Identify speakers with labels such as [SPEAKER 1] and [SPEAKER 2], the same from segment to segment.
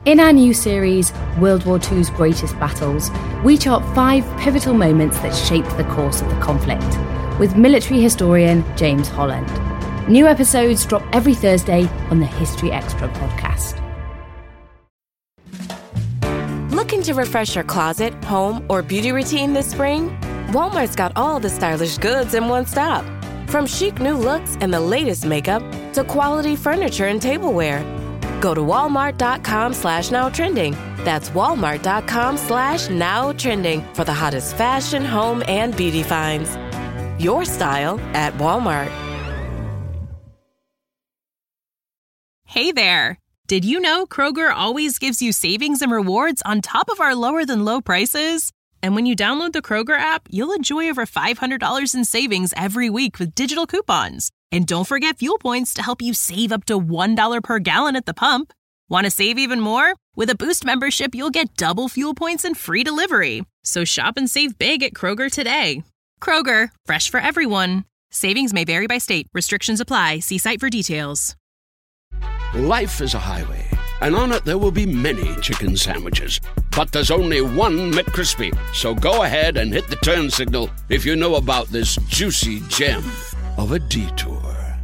[SPEAKER 1] In our new series, World War II's Greatest Battles, we chart 5 pivotal moments that shaped the course of the conflict, with military historian James Holland. New episodes drop every Thursday on the History Extra podcast.
[SPEAKER 2] Looking to refresh your closet, home, or beauty routine this spring? Walmart's got all the stylish goods in one stop. From chic new looks and the latest makeup to quality furniture and tableware. Go to walmart.com/nowtrending. That's walmart.com/nowtrending for the hottest fashion, home, and beauty finds. Your style at Walmart.
[SPEAKER 3] Hey there! Did you know Kroger always gives you savings and rewards on top of our lower-than-low prices? And when you download the Kroger app, you'll enjoy over $500 in savings every week with digital coupons. And don't forget fuel points to help you save up to $1 per gallon at the pump. Want to save even more? With a Boost membership, you'll get double fuel points and free delivery. So shop and save big at Kroger today. Kroger, fresh for everyone. Savings may vary by state. Restrictions apply. See site for details.
[SPEAKER 4] Life is a highway, and on it there will be many chicken sandwiches. But there's only one McCrispy. So go ahead and hit the turn signal if you know about this juicy gem of a detour.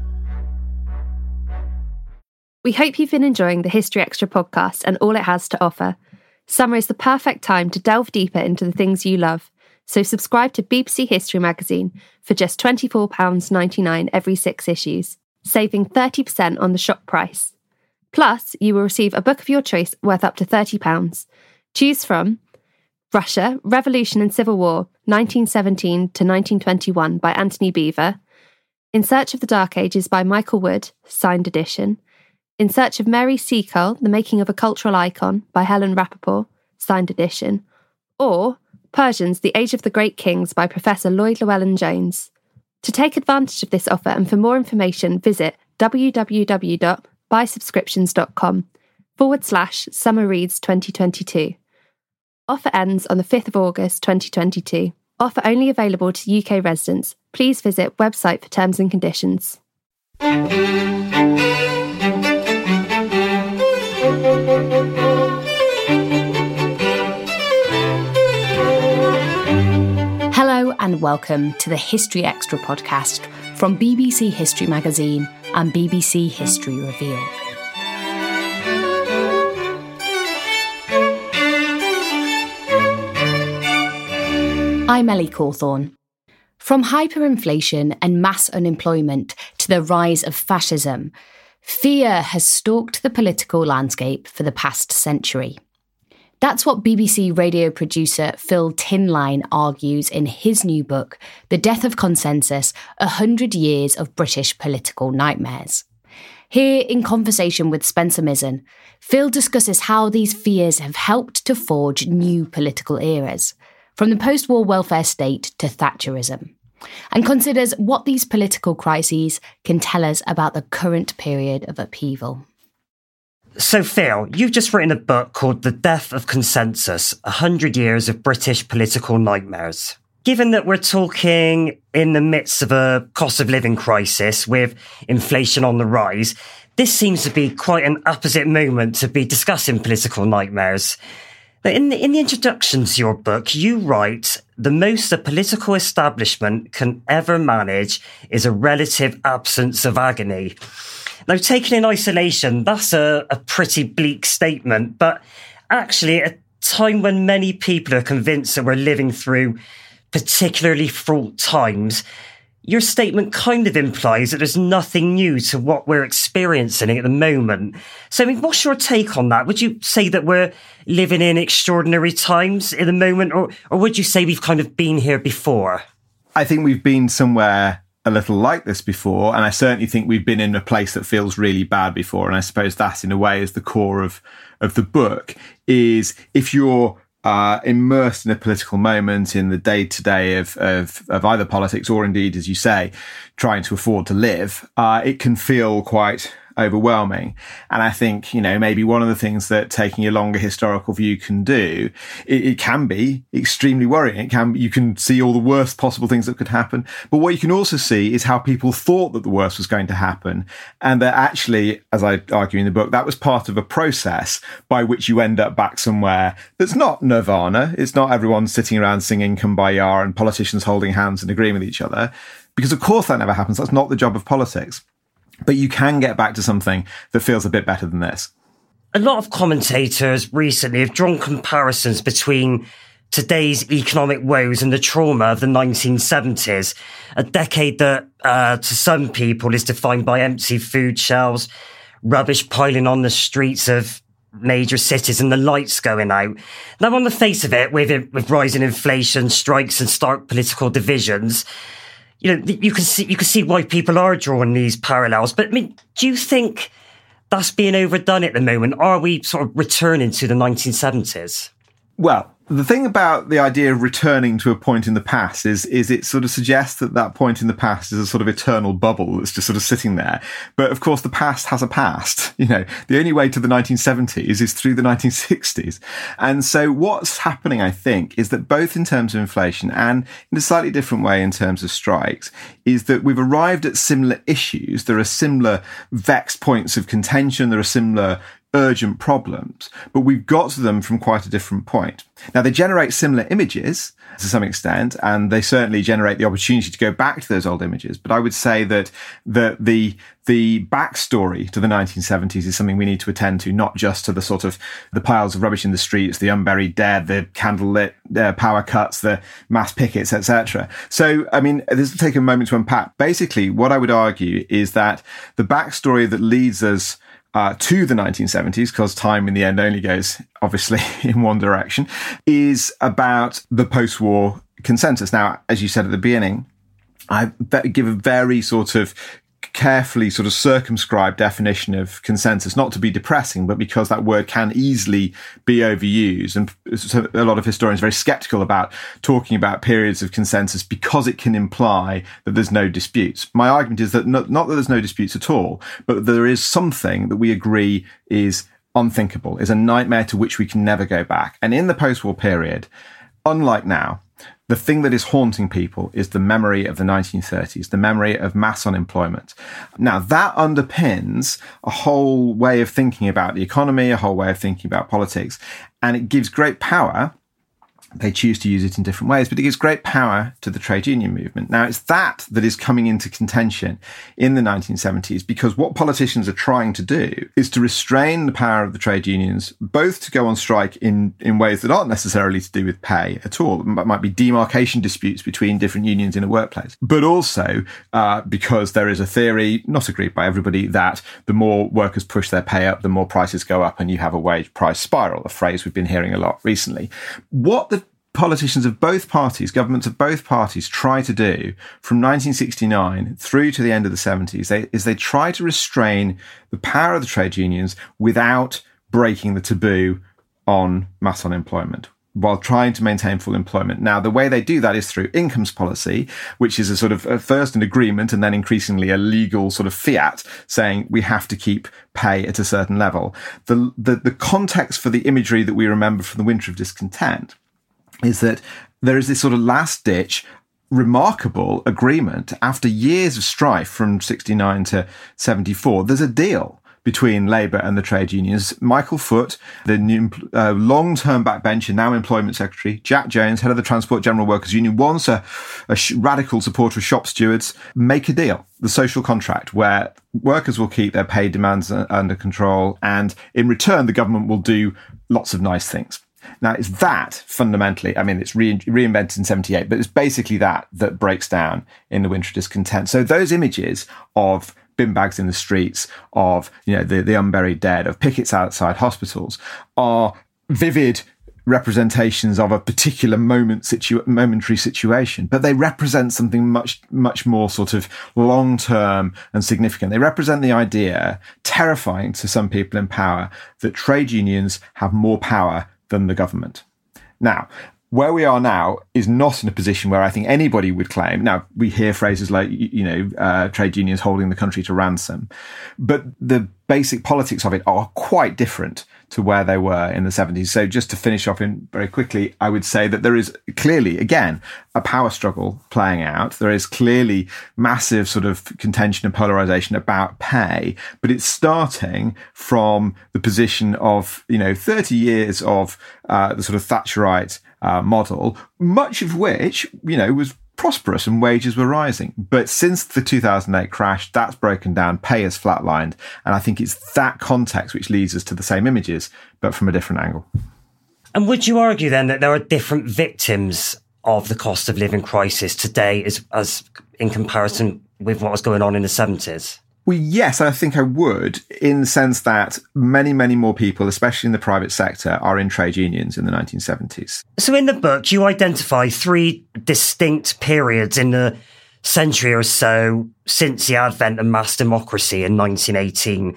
[SPEAKER 5] We hope you've been enjoying the History Extra podcast and all it has to offer. Summer is the perfect time to delve deeper into the things you love. So subscribe to BBC History Magazine for just £24.99 every 6 issues, saving 30% on the shop price. Plus, you will receive a book of your choice worth up to £30. Choose from Russia, Revolution and Civil War, 1917 to 1921 by Anthony Beevor, In Search of the Dark Ages by Michael Wood, signed edition, In Search of Mary Seacole, The Making of a Cultural Icon by Helen Rappaport, signed edition, or Persians, The Age of the Great Kings by Professor Lloyd Llewellyn-Jones. To take advantage of this offer and for more information, visit www.buysubscriptions.com/Summer Reads 2022. Offer ends on the 5th of August 2022. Offer only available to UK residents. Please visit website for terms and conditions.
[SPEAKER 1] Hello and welcome to the History Extra podcast from BBC History Magazine and BBC History Revealed. I'm Ellie Cawthorne. From hyperinflation and mass unemployment to the rise of fascism, fear has stalked the political landscape for the past century. That's what BBC radio producer Phil Tinline argues in his new book, The Death of Consensus, 100 Years of British Political Nightmares. Here, in conversation with Spencer Mizzen, Phil discusses how these fears have helped to forge new political eras, from the post-war welfare state to Thatcherism, and considers what these political crises can tell us about the current period of upheaval.
[SPEAKER 6] So, Phil, you've just written a book called The Death of Consensus, 100 Years of British Political Nightmares. Given that we're talking in the midst of a cost of living crisis with inflation on the rise, this seems to be quite an opposite moment to be discussing political nightmares. Now, in the introduction to your book, you write, the most a political establishment can ever manage is a relative absence of agony. Now, taken in isolation, that's a pretty bleak statement, but actually at a time when many people are convinced that we're living through particularly fraught times, your statement kind of implies that there's nothing new to what we're experiencing at the moment. So, I mean, what's your take on that? Would you say that we're living in extraordinary times at the moment, or would you say we've kind of been here before?
[SPEAKER 7] I think we've been somewhere a little like this before, and I certainly think we've been in a place that feels really bad before. And I suppose that, in a way, is the core of the book, is if you're immersed in a political moment in the day-to-day of either politics or indeed, as you say, trying to afford to live, it can feel quite overwhelming. And I think, maybe one of the things that taking a longer historical view can do, it can be extremely worrying. You can see all the worst possible things that could happen. But what you can also see is how people thought that the worst was going to happen. And that actually, as I argue in the book, that was part of a process by which you end up back somewhere that's not nirvana. It's not everyone sitting around singing Kumbaya and politicians holding hands and agreeing with each other. Because of course that never happens. That's not the job of politics. But you can get back to something that feels a bit better than this.
[SPEAKER 6] A lot of commentators recently have drawn comparisons between today's economic woes and the trauma of the 1970s, a decade that, to some people, is defined by empty food shelves, rubbish piling on the streets of major cities and the lights going out. Now, on the face of it, with rising inflation, strikes and stark political divisions, you can see why people are drawing these parallels. But I mean, do you think that's being overdone at the moment? Are we sort of returning to the 1970s?
[SPEAKER 7] Well, the thing about the idea of returning to a point in the past is it sort of suggests that point in the past is a sort of eternal bubble that's just sort of sitting there. But of course, the past has a past. The only way to the 1970s is through the 1960s. And so what's happening, I think, is that both in terms of inflation and in a slightly different way in terms of strikes, is that we've arrived at similar issues. There are similar vexed points of contention. There are similar urgent problems, but we've got to them from quite a different point. Now, they generate similar images to some extent, and they certainly generate the opportunity to go back to those old images. But I would say that the backstory to the 1970s is something we need to attend to, not just to the sort of the piles of rubbish in the streets, the unburied dead, the candlelit power cuts, the mass pickets, etc. So, I mean, this will take a moment to unpack. Basically, what I would argue is that the backstory that leads us to the 1970s, because time in the end only goes, obviously, in one direction, is about the post-war consensus. Now, as you said at the beginning, I give a very sort of carefully sort of circumscribed definition of consensus, not to be depressing, but because that word can easily be overused. And so a lot of historians are very skeptical about talking about periods of consensus because it can imply that there's no disputes. My argument is that not that there's no disputes at all, but there is something that we agree is unthinkable, is a nightmare to which we can never go back. And in the post-war period, unlike now, the thing that is haunting people is the memory of the 1930s, the memory of mass unemployment. Now, that underpins a whole way of thinking about the economy, a whole way of thinking about politics, and it gives great power. They choose to use it in different ways, but it gives great power to the trade union movement. Now, it's that is coming into contention in the 1970s, because what politicians are trying to do is to restrain the power of the trade unions, both to go on strike in ways that aren't necessarily to do with pay at all. It might be demarcation disputes between different unions in a workplace, but also because there is a theory, not agreed by everybody, that the more workers push their pay up, the more prices go up, and you have a wage price spiral, a phrase we've been hearing a lot recently. What the politicians of both parties, governments of both parties, try to do from 1969 through to the end of the 70s is they try to restrain the power of the trade unions without breaking the taboo on mass unemployment, while trying to maintain full employment. Now, the way they do that is through incomes policy, which is a sort of first an agreement and then increasingly a legal sort of fiat saying we have to keep pay at a certain level. The context for the imagery that we remember from the Winter of Discontent is that there is this sort of last-ditch, remarkable agreement after years of strife from 69 to 74. There's a deal between Labour and the trade unions. Michael Foot, the new, long-term backbencher, now Employment Secretary, Jack Jones, head of the Transport General Workers Union, once a radical supporter of shop stewards, make a deal, the social contract, where workers will keep their pay demands under control, and in return, the government will do lots of nice things. Now, it's that fundamentally, I mean, it's reinvented in 78, but it's basically that breaks down in the Winter of Discontent. So those images of bin bags in the streets, of, the unburied dead, of pickets outside hospitals are vivid representations of a particular momentary situation, but they represent something much, much more sort of long-term and significant. They represent the idea, terrifying to some people in power, that trade unions have more power than the government. Now, where we are now is not in a position where I think anybody would claim. Now, we hear phrases like, trade unions holding the country to ransom, but the basic politics of it are quite different to where they were in the 70s. So just to finish off in very quickly, I would say that there is clearly, again, a power struggle playing out. There is clearly massive sort of contention and polarization about pay, but it's starting from the position of, 30 years of the sort of Thatcherite model, much of which, was prosperous and wages were rising. But since the 2008 crash, that's broken down, pay has flatlined. And I think it's that context which leads us to the same images, but from a different angle.
[SPEAKER 6] And would you argue then that there are different victims of the cost of living crisis today as in comparison with what was going on in the 70s?
[SPEAKER 7] Well, yes, I think I would, in the sense that many, many more people, especially in the private sector, are in trade unions in the 1970s.
[SPEAKER 6] So in the book, you identify 3 distinct periods in the century or so since the advent of mass democracy in 1918.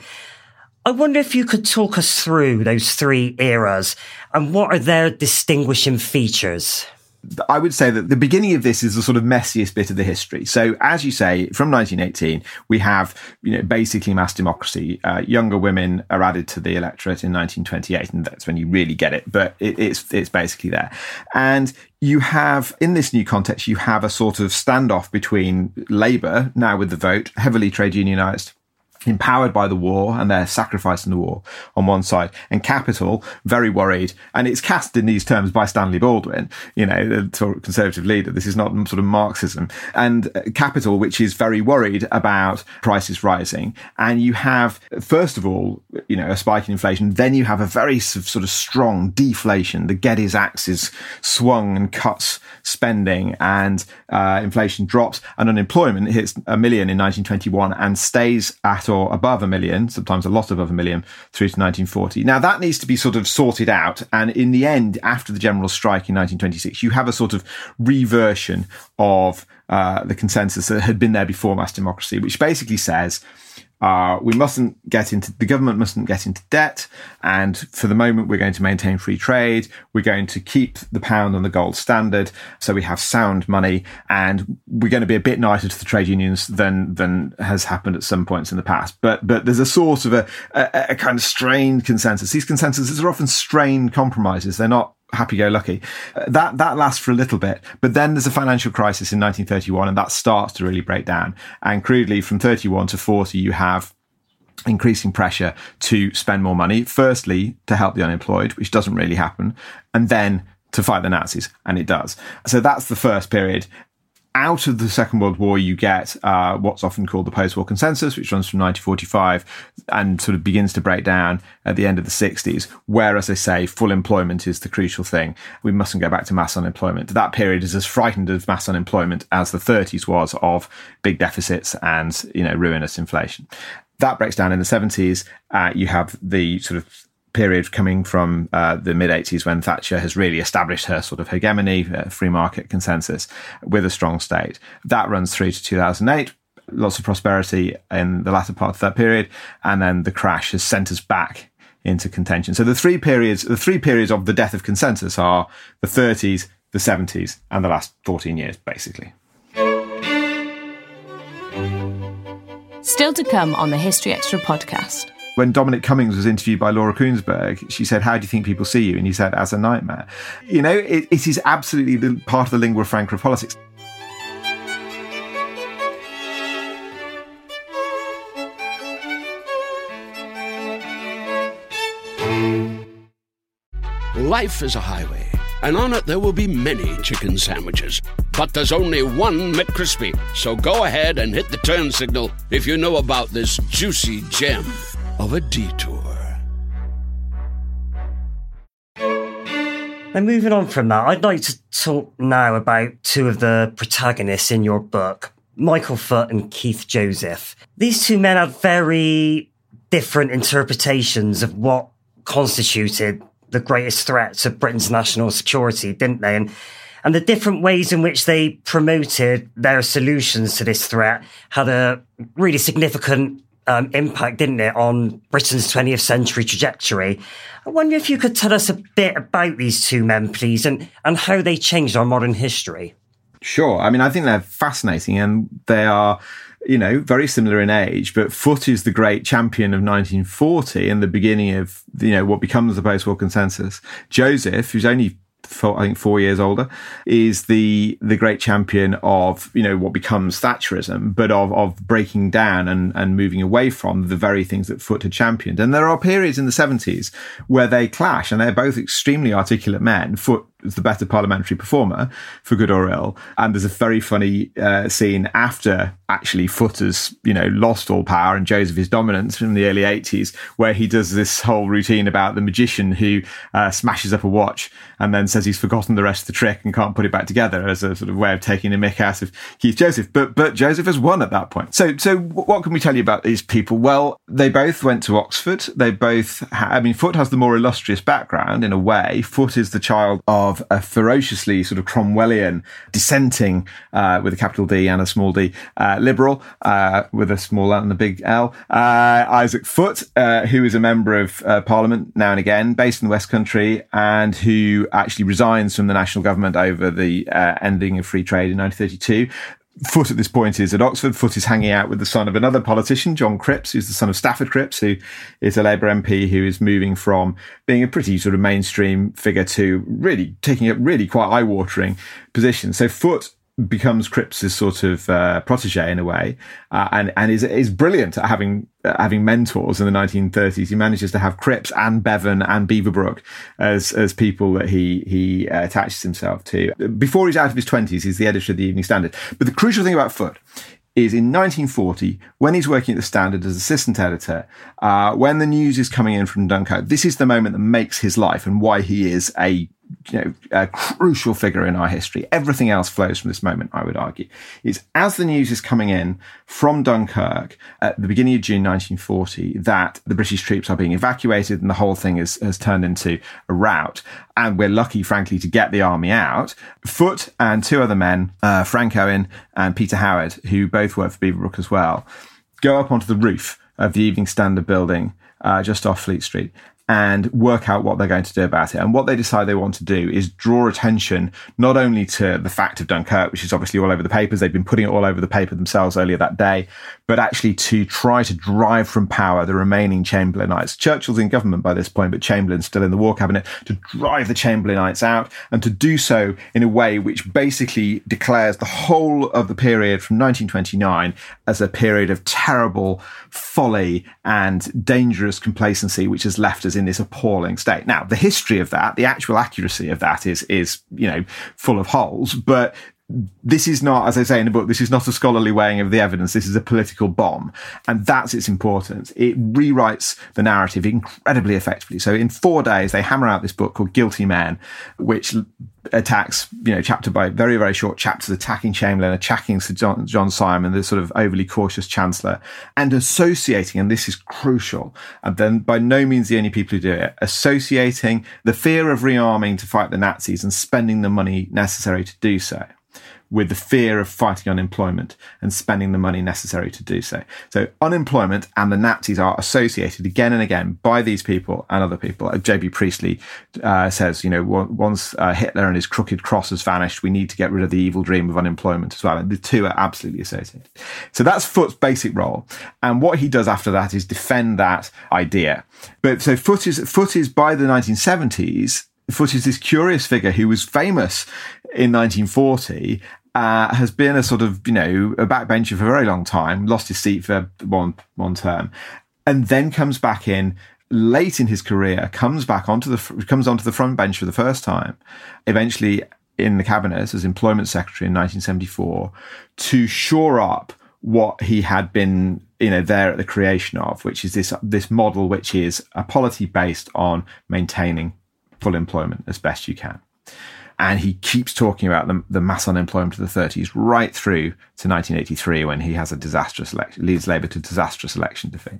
[SPEAKER 6] I wonder if you could talk us through those 3 eras and what are their distinguishing features?
[SPEAKER 7] I would say that the beginning of this is the sort of messiest bit of the history. So, as you say, from 1918, we have, basically mass democracy. Younger women are added to the electorate in 1928, and that's when you really get it. But it's basically there. And you have, in this new context, you have a sort of standoff between Labour, now with the vote, heavily trade unionised, empowered by the war and their sacrifice in the war on one side, and Capital, very worried, and it's cast in these terms by Stanley Baldwin, the sort of conservative leader. This is not sort of Marxism. And Capital, which is very worried about prices rising. And you have, first of all, a spike in inflation. Then you have a very sort of strong deflation. The Geddes axis swung and cuts spending, and inflation drops, and unemployment hits 1 million in 1921 and stays at or above 1 million, sometimes a lot above 1 million, through to 1940. Now, that needs to be sort of sorted out. And in the end, after the general strike in 1926, you have a sort of reversion of the consensus that had been there before mass democracy, which basically says the government mustn't get into debt. And for the moment, we're going to maintain free trade. We're going to keep the pound on the gold standard. So we have sound money, and we're going to be a bit nicer to the trade unions than has happened at some points in the past. But there's a sort of a kind of strained consensus. These consensuses are often strained compromises. They're not happy-go-lucky. That lasts for a little bit, but then there's a financial crisis in 1931, and that starts to really break down. And crudely, from 31 to 40, you have increasing pressure to spend more money, firstly to help the unemployed, which doesn't really happen, and then to fight the Nazis, and it does. So that's the first period. Out of the Second World War, you get what's often called the post-war consensus, which runs from 1945 and sort of begins to break down at the end of the 60s, where, as I say, full employment is the crucial thing. We mustn't go back to mass unemployment. That period is as frightened of mass unemployment as the 30s was of big deficits and, ruinous inflation. That breaks down in the 70s. You have the sort of period coming from the mid-80s when Thatcher has really established her sort of hegemony, free market consensus with a strong state. That runs through to 2008. Lots of prosperity in the latter part of that period. And then the crash has sent us back into contention. So the three periods of the death of consensus are the 30s, the 70s, and the last 14 years, basically.
[SPEAKER 1] Still to come on the History Extra podcast.
[SPEAKER 7] When Dominic Cummings was interviewed by Laura Kuenssberg, she said, "How do you think people see you?" And he said, "As a nightmare." It is absolutely part of the lingua franca of politics.
[SPEAKER 4] Life is a highway, and on it there will be many chicken sandwiches. But there's only one McCrispy. So go ahead and hit the turn signal if you know about this juicy gem of a detour.
[SPEAKER 6] Now, moving on from that, I'd like to talk now about 2 of the protagonists in your book, Michael Foot and Keith Joseph. These 2 men had very different interpretations of what constituted the greatest threat to Britain's national security, didn't they? And the different ways in which they promoted their solutions to this threat had a really significant impact, didn't it, on Britain's 20th century trajectory. I wonder if you could tell us a bit about these two men, please, and how they changed our modern history.
[SPEAKER 7] Sure. I mean, I think they're fascinating, and they are, very similar in age, but Foote is the great champion of 1940 and the beginning of, what becomes the post-war consensus. Joseph, who's only 4 years older, is the great champion of, what becomes Thatcherism, but of breaking down and moving away from the very things that Foote had championed. And there are periods in the 70s where they clash, and they're both extremely articulate men. Foote is the better parliamentary performer, for good or ill. And there's a very funny scene after actually Foote has, lost all power and Joseph is dominant from the early 80s, where he does this whole routine about the magician who smashes up a watch and then says he's forgotten the rest of the trick and can't put it back together, as a sort of way of taking a mick out of Keith Joseph. But Joseph has won at that point. So what can we tell you about these people? Well, they both went to Oxford. They both, Foote has the more illustrious background in a way. Foote is the child of a ferociously sort of Cromwellian, dissenting, with a capital D and a small d, liberal, with a small L and a big L, Isaac Foote, who is a member of Parliament now and again, based in the West Country, and who actually resigns from the national government over the ending of free trade in 1932. Foote at this point is at Oxford. Foote is hanging out with the son of another politician, John Cripps, who's the son of Stafford Cripps, who is a Labour MP who is moving from being a pretty sort of mainstream figure to really taking up really quite eye-watering positions. So Foote becomes Cripps's sort of protege in a way, and is brilliant at having mentors in the 1930s. He manages to have Cripps and Bevan and Beaverbrook as people that he attaches himself to. Before he's out of his 20s, he's the editor of the Evening Standard. But the crucial thing about Foote is in 1940, when he's working at the Standard as assistant editor, when the news is coming in from Dunkirk, this is the moment that makes his life and why he is a crucial figure in our history. Everything else flows from this moment, I would argue. It's as the news is coming in from Dunkirk at the beginning of June 1940 that the British troops are being evacuated and the whole thing has turned into a rout. And we're lucky, frankly, to get the army out. Foote and two other men, Frank Owen and Peter Howard, who both work for Beaverbrook as well, go up onto the roof of the Evening Standard building just off Fleet Street and work out what they're going to do about it. And what they decide they want to do is draw attention not only to the fact of Dunkirk, which is obviously all over the papers, they've been putting it all over the paper themselves earlier that day, but actually to try to drive from power the remaining Chamberlainites. Churchill's in government by this point, but Chamberlain's still in the War Cabinet, to drive the Chamberlainites out, and to do so in a way which basically declares the whole of the period from 1929 as a period of terrible folly and dangerous complacency, which has left us in this appalling state. Now, the history of that, the actual accuracy of that is full of holes, but this is not, as I say in the book, this is not a scholarly weighing of the evidence. This is a political bomb. And that's its importance. It rewrites the narrative incredibly effectively. So in 4 days, they hammer out this book called Guilty Men, which attacks, chapter by very, very short chapters, attacking Chamberlain, attacking Sir John Simon, the sort of overly cautious chancellor, and associating, and this is crucial, and then by no means the only people who do it, associating the fear of rearming to fight the Nazis and spending the money necessary to do so with the fear of fighting unemployment and spending the money necessary to do so. So unemployment and the Nazis are associated again and again by these people and other people. J.B. Priestley says, once Hitler and his crooked cross has vanished, we need to get rid of the evil dream of unemployment as well. And the two are absolutely associated. So that's Foote's basic role. And what he does after that is defend that idea. But so Foote is by the 1970s, Foote is this curious figure who was famous in 1940, has been a sort of, a backbencher for a very long time, lost his seat for one term, and then comes back in late in his career, comes onto the front bench for the first time, eventually in the cabinet as employment secretary in 1974, to shore up what he had been, there at the creation of, which is this model, which is a polity based on maintaining full employment as best you can. And he keeps talking about the mass unemployment of the 30s right through to 1983, when he has a disastrous election, leads Labour to disastrous election defeat.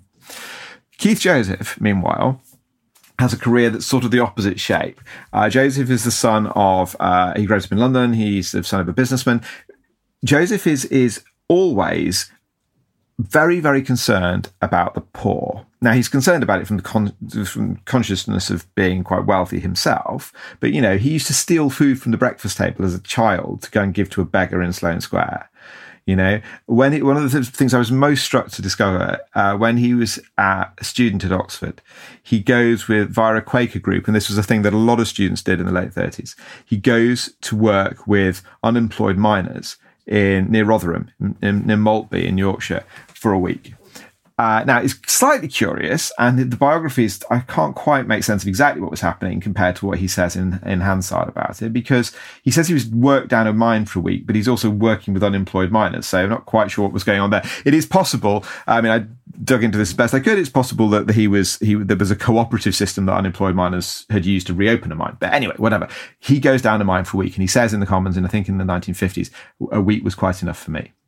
[SPEAKER 7] Keith Joseph, meanwhile, has a career that's sort of the opposite shape. Joseph is the son of, he grows up in London, he's the son of a businessman. Joseph is always very, very concerned about the poor. Now, he's concerned about it from the consciousness of being quite wealthy himself. But, you know, he used to steal food from the breakfast table as a child to go and give to a beggar in Sloane Square. You know, one of the things I was most struck to discover when he was a student at Oxford, he goes via a Quaker group, and this was a thing that a lot of students did in the late 30s. He goes to work with unemployed miners near Rotherham, near Maltby in Yorkshire, for a week. Now, it's slightly curious, and the biographies, I can't quite make sense of exactly what was happening compared to what he says in Hansard about it, because he says he was worked down a mine for a week, but he's also working with unemployed miners, so I'm not quite sure what was going on there. It is possible, I mean, I dug into this as best I could, it's possible that there was a cooperative system that unemployed miners had used to reopen a mine. But anyway, whatever. He goes down a mine for a week, and he says in the Commons, and I think in the 1950s, a week was quite enough for me.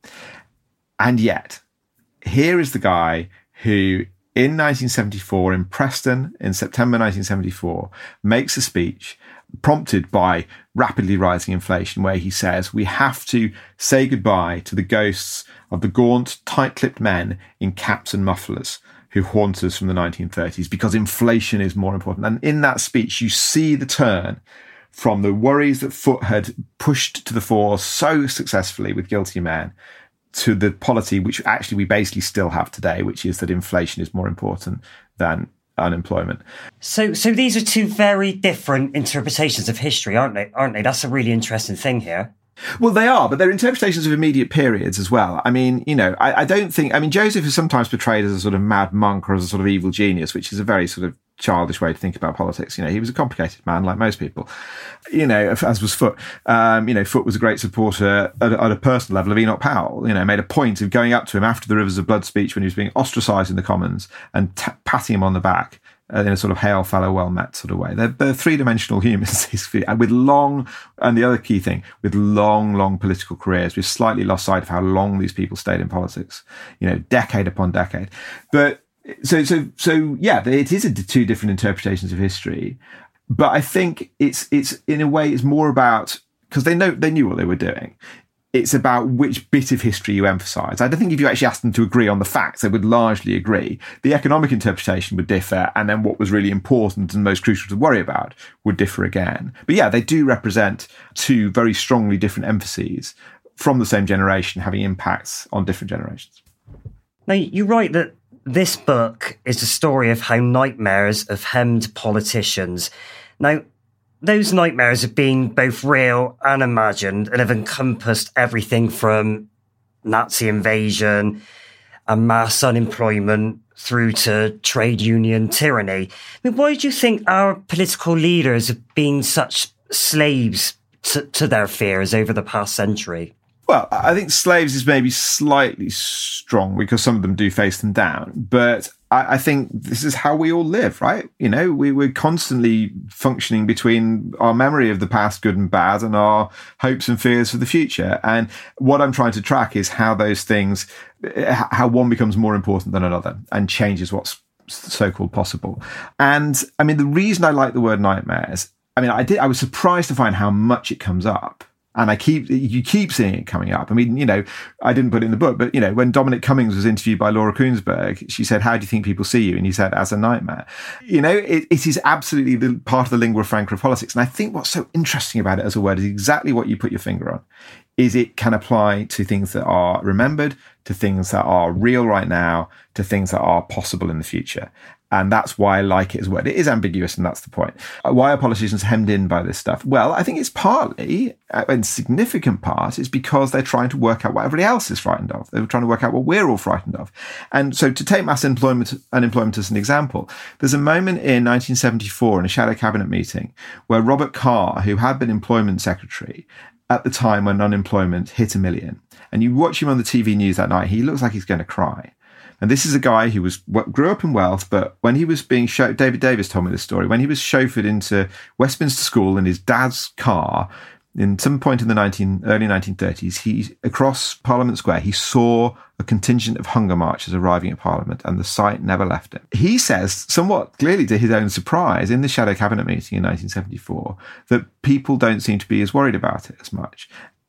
[SPEAKER 7] And yet, here is the guy who, in 1974, in Preston, in September 1974, makes a speech prompted by rapidly rising inflation, where he says, we have to say goodbye to the ghosts of the gaunt, tight-lipped men in caps and mufflers who haunt us from the 1930s, because inflation is more important. And in that speech, you see the turn from the worries that Foote had pushed to the fore so successfully with Guilty Men to the polity which actually we basically still have today, which is that inflation is more important than unemployment.
[SPEAKER 6] So these are two very different interpretations of history, aren't they? That's a really interesting thing here.
[SPEAKER 7] Well, they are, but they're interpretations of immediate periods as well. I mean, you know, I don't think, I mean, Joseph is sometimes portrayed as a sort of mad monk or as a sort of evil genius, which is a very sort of childish way to think about politics. You know, he was a complicated man like most people, you know, as was Foote. You know, Foote was a great supporter at a personal level of Enoch Powell, you know, made a point of going up to him after the Rivers of Blood speech when he was being ostracised in the Commons and patting him on the back in a sort of hail fellow well met sort of way. They're three-dimensional humans, with long, and the other key thing, with long political careers. We've slightly lost sight of how long these people stayed in politics, you know, decade upon decade. But so yeah, it is two different interpretations of history. But I think it's in a way it's more about, because they knew what they were doing. It's about which bit of history you emphasise. I don't think if you actually asked them to agree on the facts, they would largely agree. The economic interpretation would differ, and then what was really important and most crucial to worry about would differ again. But yeah, they do represent two very strongly different emphases from the same generation, having impacts on different generations.
[SPEAKER 6] Now, you write that this book is a story of how nightmares have hemmed politicians. Now, those nightmares have been both real and imagined and have encompassed everything from Nazi invasion and mass unemployment through to trade union tyranny. I mean, why do you think our political leaders have been such slaves to their fears over the past century?
[SPEAKER 7] Well, I think slaves is maybe slightly strong because some of them do face them down. But I think this is how we all live, right? You know, we're constantly functioning between our memory of the past, good and bad, and our hopes and fears for the future. And what I'm trying to track is how those things, how one becomes more important than another and changes what's so-called possible. And I mean, the reason I like the word nightmares, I mean, I was surprised to find how much it comes up. And you keep seeing it coming up. I mean, you know, I didn't put it in the book, but, you know, when Dominic Cummings was interviewed by Laura Kuenssberg, she said, how do you think people see you? And he said, as a nightmare. You know, it is absolutely the part of the lingua franca of politics. And I think what's so interesting about it as a word is exactly what you put your finger on, is it can apply to things that are remembered, to things that are real right now, to things that are possible in the future. And that's why I like it as a word. It is ambiguous, and that's the point. Why are politicians hemmed in by this stuff? Well, I think it's partly, in significant part, is because they're trying to work out what everybody else is frightened of. They're trying to work out what we're all frightened of. And so to take mass unemployment as an example, there's a moment in 1974 in a shadow cabinet meeting where Robert Carr, who had been employment secretary at the time when unemployment hit 1 million, and you watch him on the TV news that night, he looks like he's going to cry. And this is a guy who grew up in wealth, but when he was being David Davis told me this story, when he was chauffeured into Westminster School in his dad's car in some point in the early 1930s, across Parliament Square, he saw a contingent of hunger marchers arriving at Parliament, and the sight never left him. He says, somewhat clearly to his own surprise, in the shadow cabinet meeting in 1974, that people don't seem to be as worried about it as much.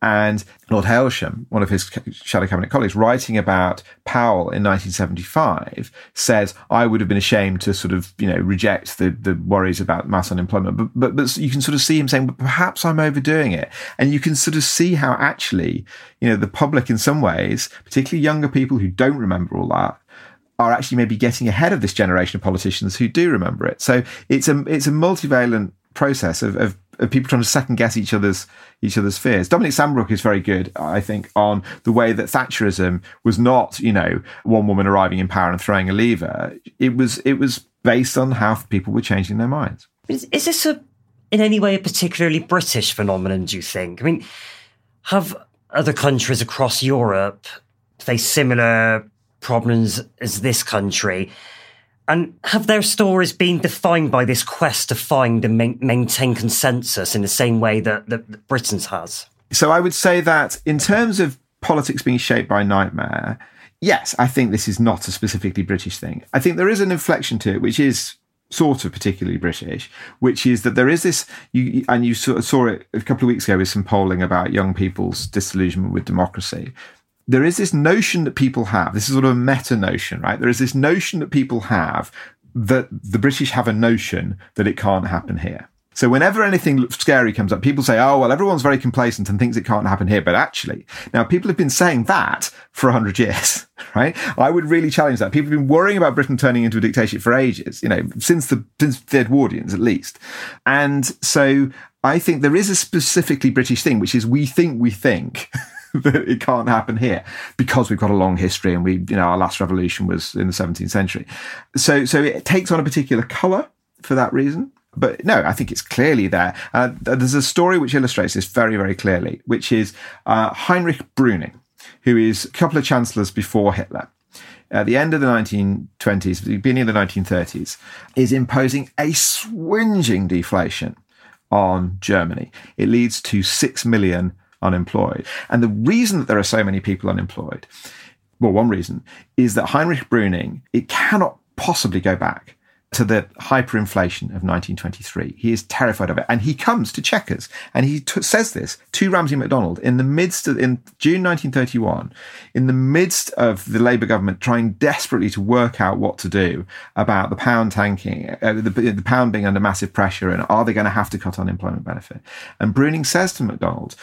[SPEAKER 7] And Lord Hailsham, one of his shadow cabinet colleagues, writing about Powell in 1975, says, I would have been ashamed to sort of, reject the worries about mass unemployment. But you can sort of see him saying, but perhaps I'm overdoing it. And you can sort of see how actually, the public in some ways, particularly younger people who don't remember all that, are actually maybe getting ahead of this generation of politicians who do remember it. So it's a multivalent process of people trying to second guess each other's fears. Dominic Sandbrook is very good, I think, on the way that Thatcherism was not, one woman arriving in power and throwing a lever. It was based on how people were changing their minds.
[SPEAKER 6] Is this in any way a particularly British phenomenon, do you think? I mean, have other countries across Europe faced similar problems as this country? And have their stories been defined by this quest to find and maintain consensus in the same way that Britain's has?
[SPEAKER 7] So I would say that in terms of politics being shaped by nightmare, yes, I think this is not a specifically British thing. I think there is an inflection to it, which is sort of particularly British, which is that there is this, you sort of saw it a couple of weeks ago with some polling about young people's disillusionment with democracy. There is this notion that people have, this is sort of a meta notion, right? There is this notion that people have that the British have a notion that it can't happen here. So whenever anything scary comes up, people say, oh, well, everyone's very complacent and thinks it can't happen here. But actually, now people have been saying that for 100 years, right? I would really challenge that. People have been worrying about Britain turning into a dictatorship for ages, since the Edwardians at least. And so I think there is a specifically British thing, which is we think that it can't happen here because we've got a long history and our last revolution was in the 17th century. So it takes on a particular colour for that reason. But no, I think it's clearly there. There's a story which illustrates this very, very clearly, which is Heinrich Brüning, who is a couple of chancellors before Hitler. At the end of the 1920s, beginning of the 1930s, is imposing a swinging deflation on Germany. It leads to 6 million unemployed. And the reason that there are so many people unemployed, well, one reason is that Heinrich Brüning, it cannot possibly go back to the hyperinflation of 1923. He is terrified of it. And he comes to Chequers and he says this to Ramsay MacDonald in June 1931, in the midst of the Labour government trying desperately to work out what to do about the pound tanking, the pound being under massive pressure, and are they going to have to cut unemployment benefit? And Brüning says to MacDonald,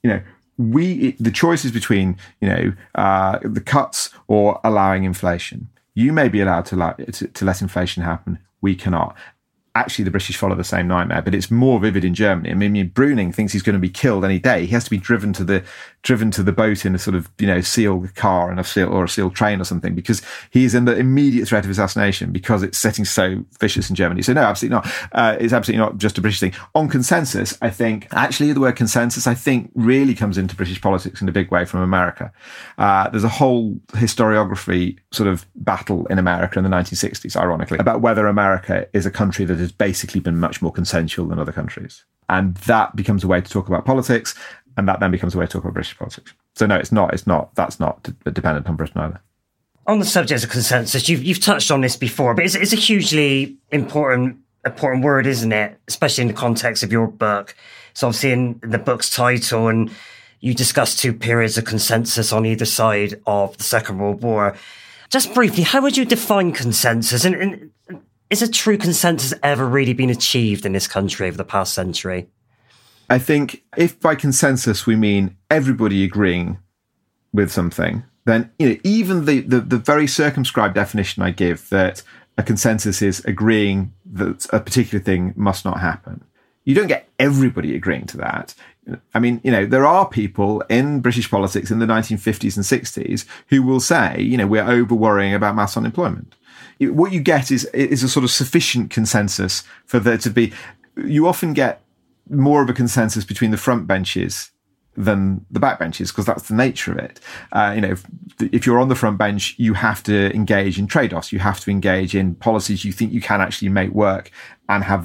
[SPEAKER 7] the choice is between, the cuts or allowing inflation. You may be allowed to let inflation happen. We cannot. Actually, the British follow the same nightmare, but it's more vivid in Germany. I mean, Brüning thinks he's going to be killed any day. He has to be driven to the boat in a sort of, SEAL car and a SEAL train or something, because he's under immediate threat of assassination because it's setting so vicious in Germany. So no, absolutely not. It's absolutely not just a British thing. On consensus, I think, actually the word consensus, I think really comes into British politics in a big way from America. There's a whole historiography sort of battle in America in the 1960s, ironically, about whether America is a country that has basically been much more consensual than other countries. And that becomes a way to talk about politics, and that then becomes a way to talk about British politics. So no, that's not dependent on Britain either.
[SPEAKER 6] On the subject of consensus, you've touched on this before, but it's a hugely important word, isn't it? Especially in the context of your book. So obviously in the book's title, and you discuss two periods of consensus on either side of the Second World War. Just briefly, how would you define consensus? And is a true consensus ever really been achieved in this country over the past century?
[SPEAKER 7] I think if by consensus we mean everybody agreeing with something, then even the very circumscribed definition I give, that a consensus is agreeing that a particular thing must not happen, you don't get everybody agreeing to that. I mean, there are people in British politics in the 1950s and 60s who will say, we're over worrying about mass unemployment. What you get is a sort of sufficient consensus for there to be. You often get more of a consensus between the front benches than the back benches, because that's the nature of it. If you're on the front bench, you have to engage in trade-offs. You have to engage in policies you think you can actually make work and have the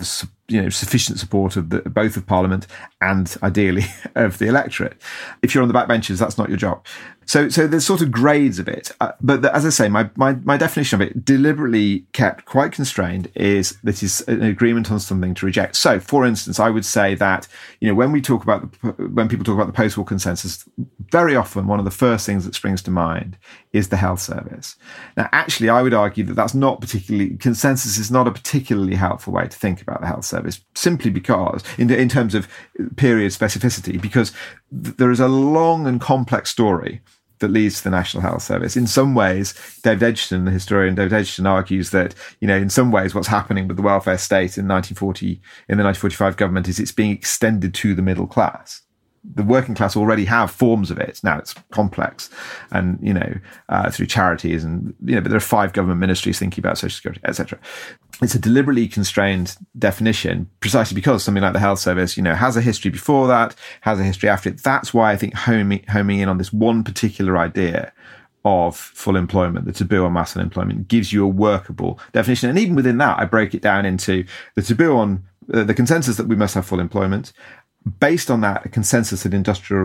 [SPEAKER 7] sufficient support of both of Parliament and ideally of the electorate. If you're on the backbenches, that's not your job. So there's sort of grades of it. But as I say, my definition of it, deliberately kept quite constrained, is that is an agreement on something to reject. So, for instance, I would say that, when people talk about the post-war consensus, very often one of the first things that springs to mind is the health service. Now, actually, I would argue that consensus is not a particularly helpful way to think about the health service, simply because, in terms of period specificity, because there is a long and complex story that leads to the National Health Service. In some ways, the historian David Edgerton argues that, in some ways what's happening with the welfare state in the 1945 government is it's being extended to the middle class. The working class already have forms of it. Now it's complex and, through charities and, but there are 5 government ministries thinking about social security, etc. It's a deliberately constrained definition precisely because something like the health service, has a history before that, has a history after it. That's why I think homing in on this one particular idea of full employment, the taboo on mass unemployment, gives you a workable definition. And even within that, I break it down into the taboo on the consensus that we must have full employment. Based on that, a consensus in industrial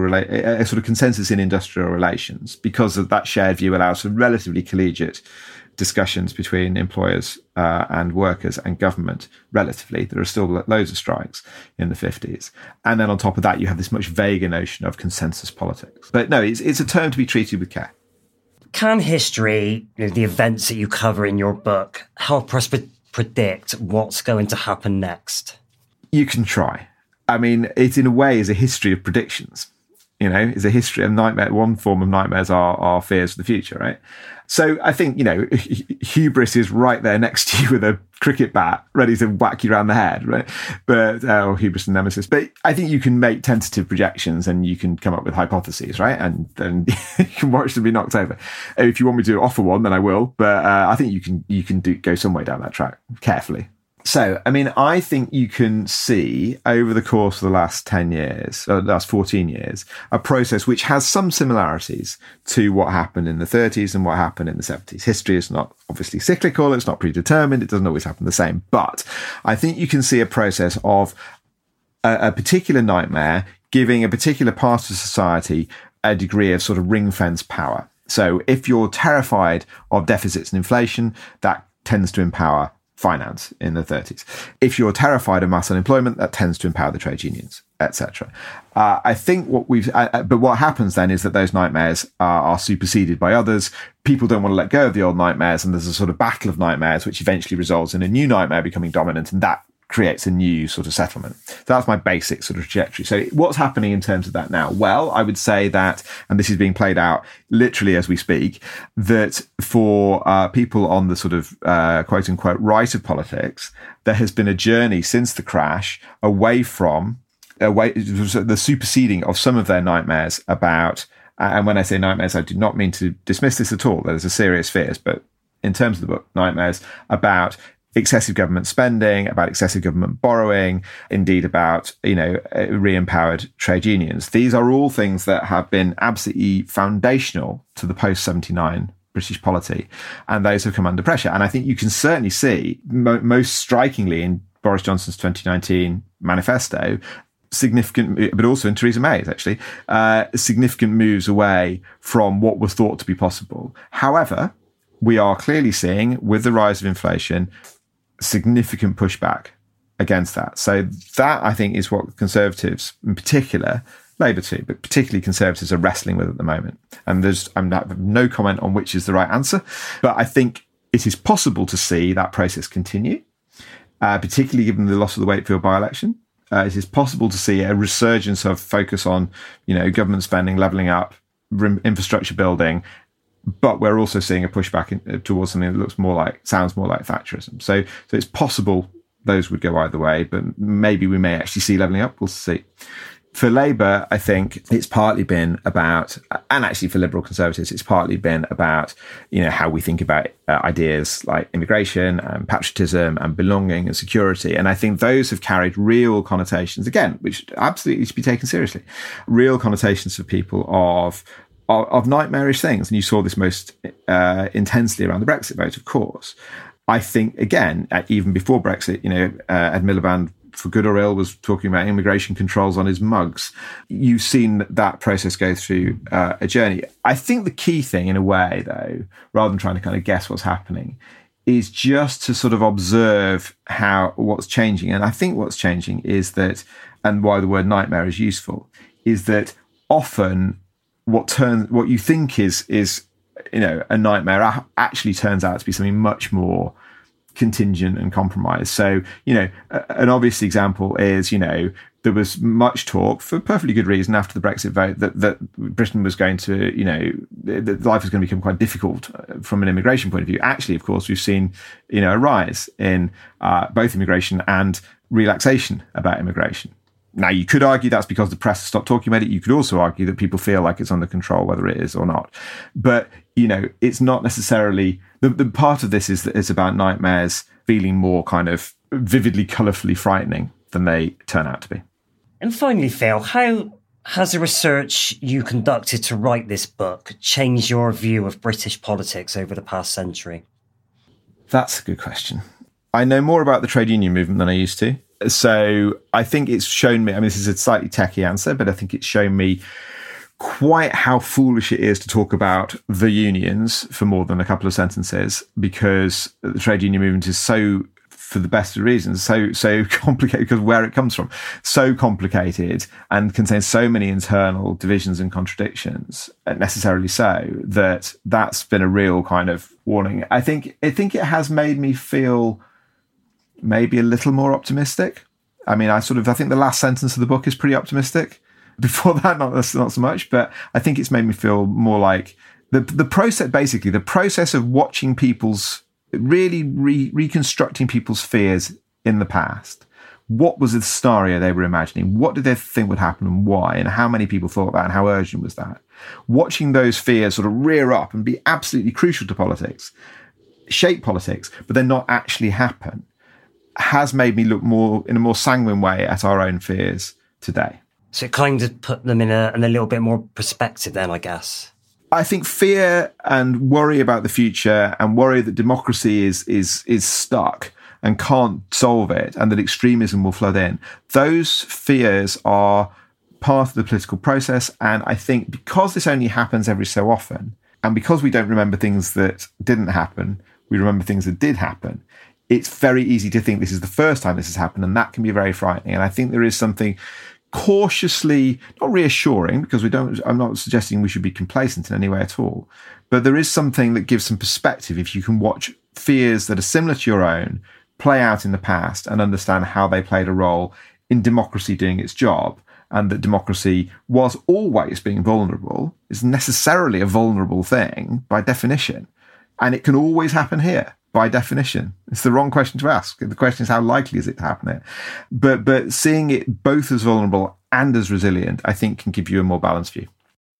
[SPEAKER 7] relations, because of that shared view allows for relatively collegiate discussions between employers and workers and government. Relatively, there are still loads of strikes in the 50s, and then on top of that, you have this much vaguer notion of consensus politics. But no, it's a term to be treated with care.
[SPEAKER 6] Can history, the events that you cover in your book, help us predict what's going to happen next?
[SPEAKER 7] You can try. I mean, it in a way is a history of predictions, is a history of nightmare. One form of nightmares are fears for the future, right? So I think, hubris is right there next to you with a cricket bat ready to whack you around the head, right? But, or hubris and nemesis. But I think you can make tentative projections and you can come up with hypotheses, right? And then you can watch them be knocked over. If you want me to offer one, then I will. But I think you can go some way down that track carefully. So, I think you can see over the course of the last 14 years, a process which has some similarities to what happened in the 30s and what happened in the 70s. History is not obviously cyclical. It's not predetermined. It doesn't always happen the same. But I think you can see a process of a particular nightmare giving a particular part of society a degree of sort of ring-fence power. So if you're terrified of deficits and inflation, that tends to empower finance in the 30s. If you're terrified of mass unemployment, that tends to empower the trade unions, etc. I think but what happens then is that those nightmares are superseded by others. People don't want to let go of the old nightmares, and there's a sort of battle of nightmares, which eventually results in a new nightmare becoming dominant, and that creates a new sort of settlement. So that's my basic sort of trajectory. So what's happening in terms of that now? Well, I would say that, and this is being played out literally as we speak, that for people on the sort of quote unquote right of politics, there has been a journey since the crash away from the superseding of some of their nightmares about, and when I say nightmares, I do not mean to dismiss this at all. There's a serious fears, but in terms of the book, nightmares about excessive government spending, about excessive government borrowing, indeed about, re-empowered trade unions. These are all things that have been absolutely foundational to the post-79 British polity, and those have come under pressure. And I think you can certainly see, most strikingly in Boris Johnson's 2019 manifesto, significant, but also in Theresa May's actually, significant moves away from what was thought to be possible. However, we are clearly seeing, with the rise of inflation, significant pushback against that. So that, I think, is what Conservatives, in particular, Labour too, but particularly Conservatives, are wrestling with at the moment. And I'm no comment on which is the right answer, but I think it is possible to see that process continue, particularly given the loss of the Wakefield by-election. It is possible to see a resurgence of focus on, government spending, levelling up, infrastructure building, but we're also seeing a pushback towards something that sounds more like Thatcherism. So it's possible those would go either way, but maybe we may actually see levelling up. We'll see. For Labour, I think it's partly been about, and actually for Liberal Conservatives, it's partly been about, how we think about ideas like immigration and patriotism and belonging and security. And I think those have carried real connotations, again, which absolutely should be taken seriously, real connotations for people of nightmarish things. And you saw this most intensely around the Brexit vote, of course. I think, again, even before Brexit, Ed Miliband for good or ill, was talking about immigration controls on his mugs. You've seen that process go through a journey. I think the key thing, in a way, though, rather than trying to kind of guess what's happening, is just to sort of observe what's changing. And I think what's changing is that, and why the word nightmare is useful, is that often what you think is a nightmare actually turns out to be something much more contingent and compromised. So, an obvious example is, there was much talk, for perfectly good reason, after the Brexit vote that Britain was going to, that life was going to become quite difficult from an immigration point of view. Actually, of course, we've seen, a rise in both immigration and relaxation about immigration. Now, you could argue that's because the press has stopped talking about it. You could also argue that people feel like it's under control, whether it is or not. But, it's not necessarily... The part of this is that it's about nightmares feeling more kind of vividly, colourfully frightening than they turn out to be.
[SPEAKER 6] And finally, Phil, how has the research you conducted to write this book changed your view of British politics over the past century?
[SPEAKER 7] That's a good question. I know more about the trade union movement than I used to. So I think it's shown me, this is a slightly techie answer, but I think it's shown me quite how foolish it is to talk about the unions for more than a couple of sentences, because the trade union movement is so, for the best of reasons, so complicated, because where it comes from, so complicated and contains so many internal divisions and contradictions, necessarily so, that's been a real kind of warning. I think it has made me feel maybe a little more optimistic. I think the last sentence of the book is pretty optimistic. Before that, not so much, but I think it's made me feel more like the process of watching people's, really reconstructing people's fears in the past. What was the scenario they were imagining? What did they think would happen and why? And how many people thought that and how urgent was that? Watching those fears sort of rear up and be absolutely crucial to politics, shape politics, but then not actually happen, has made me look in a more sanguine way at our own fears today.
[SPEAKER 6] So it kind of put them in a little bit more perspective then, I guess.
[SPEAKER 7] I think fear and worry about the future and worry that democracy is stuck and can't solve it and that extremism will flood in, those fears are part of the political process. And I think because this only happens every so often, and because we don't remember things that didn't happen, we remember things that did happen, it's very easy to think this is the first time this has happened, and that can be very frightening. And I think there is something cautiously, not reassuring, because I'm not suggesting we should be complacent in any way at all, but there is something that gives some perspective if you can watch fears that are similar to your own play out in the past and understand how they played a role in democracy doing its job, and that democracy was always being vulnerable, is necessarily a vulnerable thing by definition, and it can always happen here. By definition, it's the wrong question to ask. The question is, how likely is it to happen here? But seeing it both as vulnerable and as resilient, I think, can give you a more balanced view.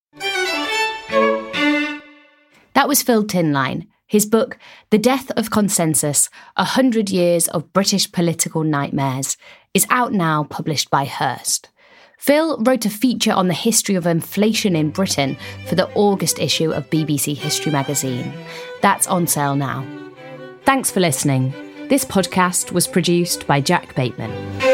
[SPEAKER 1] That was Phil Tinline. His book, The Death of Consensus, 100 Years of British Political Nightmares, is out now, published by Hearst. Phil wrote a feature on the history of inflation in Britain for the August issue of BBC History magazine. That's on sale now. Thanks for listening. This podcast was produced by Jack Bateman.